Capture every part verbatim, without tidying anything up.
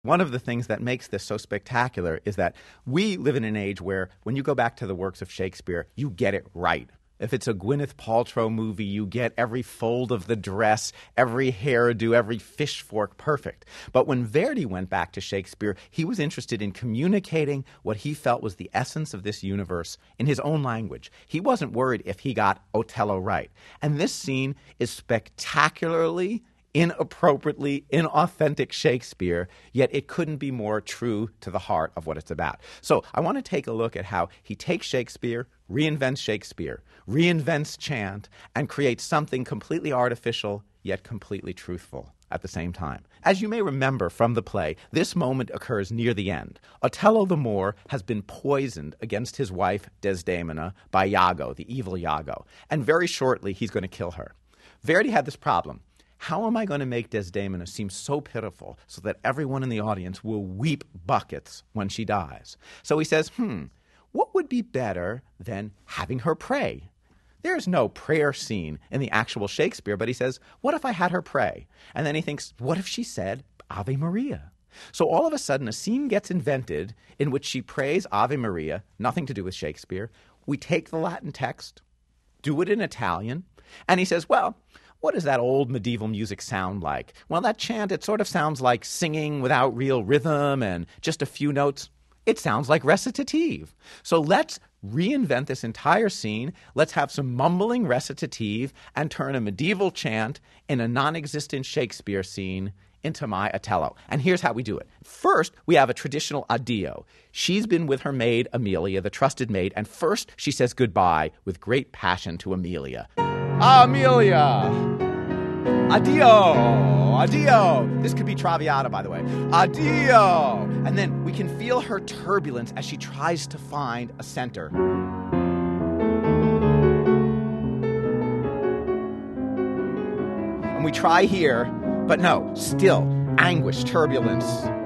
One of the things that makes this so spectacular is that we live in an age where when you go back to the works of Shakespeare, you get it right. If it's a Gwyneth Paltrow movie, you get every fold of the dress, every hairdo, every fish fork perfect. But when Verdi went back to Shakespeare, he was interested in communicating what he felt was the essence of this universe in his own language. He wasn't worried if he got Othello right. And this scene is spectacularly, inappropriately, inauthentic Shakespeare, yet it couldn't be more true to the heart of what it's about. So I want to take a look at how he takes Shakespeare, reinvents Shakespeare, reinvents chant, and creates something completely artificial yet completely truthful at the same time. As you may remember from the play, this moment occurs near the end. Othello the Moor has been poisoned against his wife Desdemona by Iago, the evil Iago, and very shortly he's going to kill her. Verdi had this problem. How am I going to make Desdemona seem so pitiful so that everyone in the audience will weep buckets when she dies? So he says, hmm, what would be better than having her pray? There's no prayer scene in the actual Shakespeare, but he says, what if I had her pray? And then he thinks, what if she said Ave Maria? So all of a sudden a scene gets invented in which she prays Ave Maria, nothing to do with Shakespeare. We take the Latin text, do it in Italian, and he says, well, what does that old medieval music sound like? Well, that chant, it sort of sounds like singing without real rhythm and just a few notes. It sounds like recitative. So let's reinvent this entire scene. Let's have some mumbling recitative and turn a medieval chant in a non-existent Shakespeare scene into my Othello. And here's how we do it. First, we have a traditional addio. She's been with her maid, Amelia, the trusted maid, and first she says goodbye with great passion to Amelia. Amelia! Addio! Addio! This could be Traviata, by the way. Addio! And then we can feel her turbulence as she tries to find a center. And we try here, but no, still, anguish, turbulence.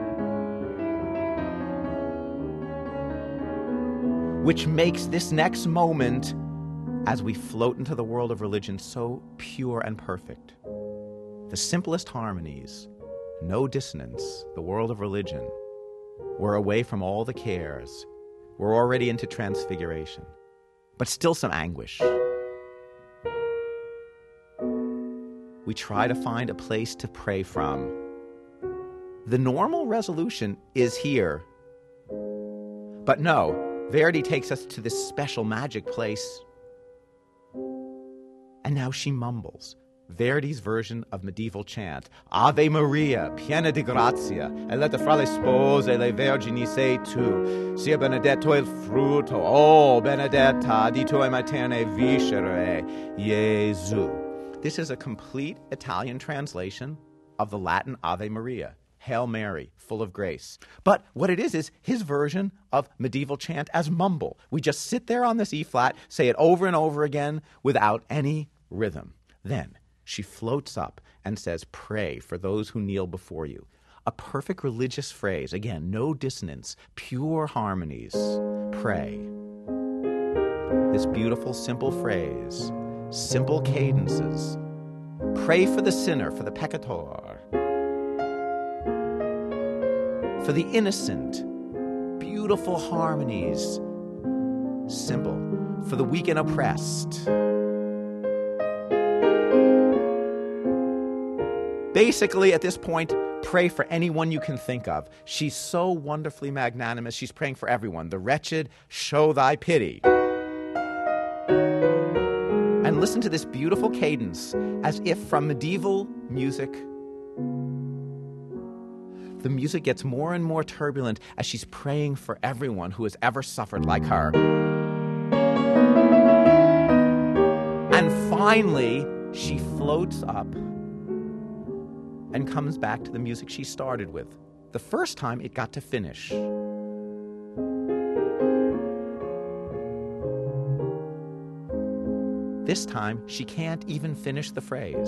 Which makes this next moment, as we float into the world of religion, so pure and perfect. The simplest harmonies, no dissonance, the world of religion. We're away from all the cares. We're already into transfiguration, but still some anguish. We try to find a place to pray from. The normal resolution is here. But no, Verdi takes us to this special magic place. And now she mumbles Verdi's version of medieval chant. Ave Maria, piena di grazia, e let the fra le spose le vergini sei tu, sia benedetto il frutto, oh, benedetta di tue materne viscere, Gesù. This is a complete Italian translation of the Latin Ave Maria. Hail Mary, full of grace. But what it is is his version of medieval chant as mumble. We just sit there on this E-flat, say it over and over again without any rhythm. Then she floats up and says, pray for those who kneel before you. A perfect religious phrase. Again, no dissonance, pure harmonies. Pray. This beautiful, simple phrase, simple cadences. Pray for the sinner, for the peccator. For the innocent, beautiful harmonies. Simple. For the weak and oppressed. Basically, at this point, pray for anyone you can think of. She's so wonderfully magnanimous. She's praying for everyone. The wretched, show thy pity. And listen to this beautiful cadence, as if from medieval music, the music gets more and more turbulent as she's praying for everyone who has ever suffered like her. And finally, she floats up and comes back to the music she started with. The first time it got to finish. This time, she can't even finish the phrase.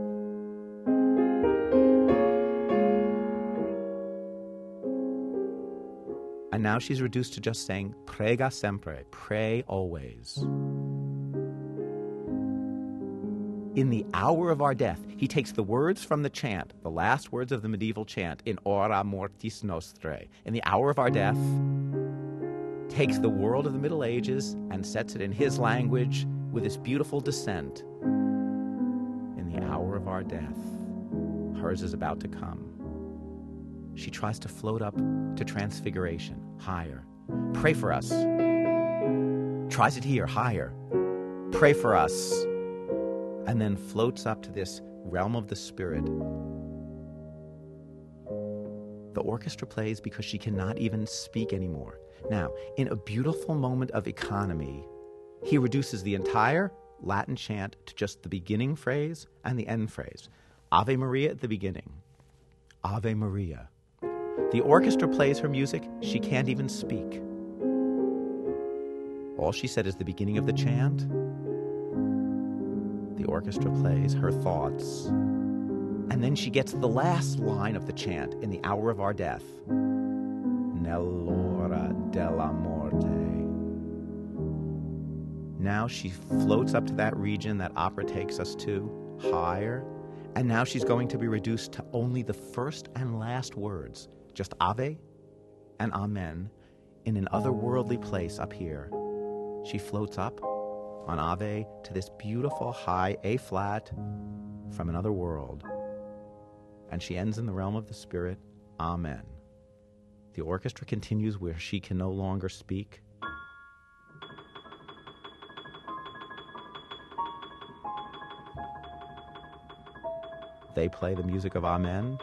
And now she's reduced to just saying, prega sempre, pray always. in the hour of our death. He takes the words from the chant, the last words of the medieval chant, in Ora Mortis Nostrae, in the hour of our death, takes the world of the Middle Ages and sets it in his language with this beautiful descent. In the hour of our death, hers is about to come. She tries to float up to transfiguration, higher. Pray for us. Tries it here, higher. Pray for us. And then floats up to this realm of the spirit. The orchestra plays because she cannot even speak anymore. Now, in a beautiful moment of economy, he reduces the entire Latin chant to just the beginning phrase and the end phrase. Ave Maria at the beginning. Ave Maria. The orchestra plays her music. She can't even speak. All she said is the beginning of the chant. The orchestra plays her thoughts. And then she gets the last line of the chant in the hour of our death. Nell'ora della morte. Now she floats up to that region that opera takes us to, higher. And now she's going to be reduced to only the first and last words, just Ave and Amen, in an otherworldly place up here. She floats up on Ave to this beautiful high A-flat from another world. And she ends in the realm of the spirit, Amen. The orchestra continues where she can no longer speak. They play the music of Amen.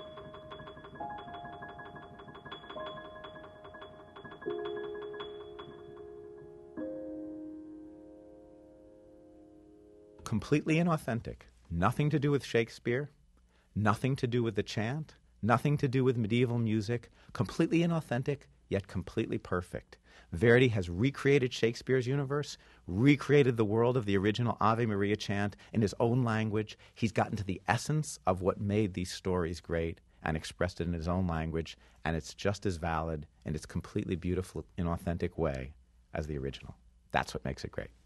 Completely inauthentic. Nothing to do with Shakespeare. Nothing to do with the chant. Nothing to do with medieval music. Completely inauthentic, yet completely perfect. Verdi has recreated Shakespeare's universe, recreated the world of the original Ave Maria chant in his own language. He's gotten to the essence of what made these stories great and expressed it in his own language, and it's just as valid in its completely beautiful, inauthentic way as the original. That's what makes it great.